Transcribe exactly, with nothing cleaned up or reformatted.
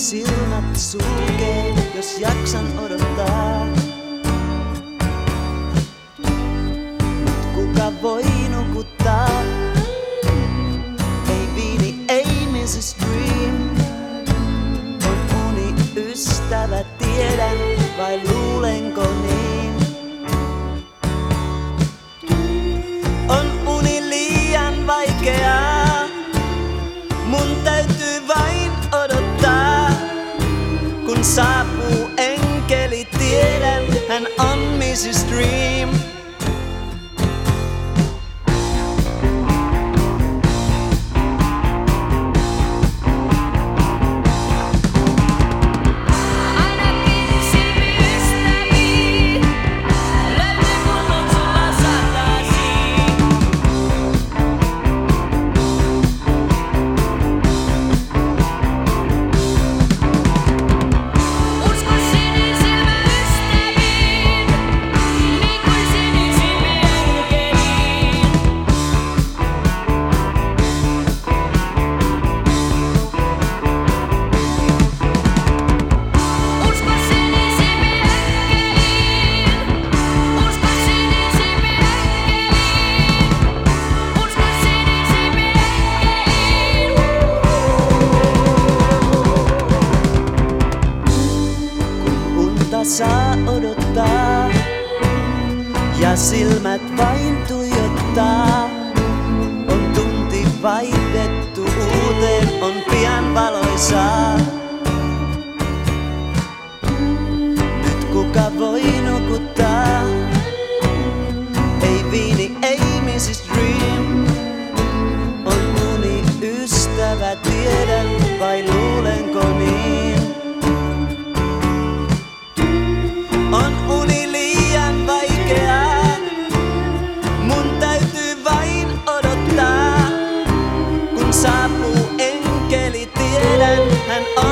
silmät sulkee, jos jaksan odottaa. Mut kuka voi nukuttaa? Ei viini, ei missis Dream. On uni ystävä, tiedän, vai luulenko niin? On uni liian vaikeaa, mun täytyy vain odottaa. Kun saapuu enkeli, tiedän, hän on missis Dream. Saa odottaa ja silmät vain tuijottaa. On tunti vaihdettu uuteen, on pian valoisaa. Nyt kuka voi nukuttaa? Ei viini, ei missis Dream. On uni ystävä, tiedän, vai luulenko niin? On uni liian vaikeaa, mun täytyy vain odottaa. Kun saapuu enkeli, tiedän, hän on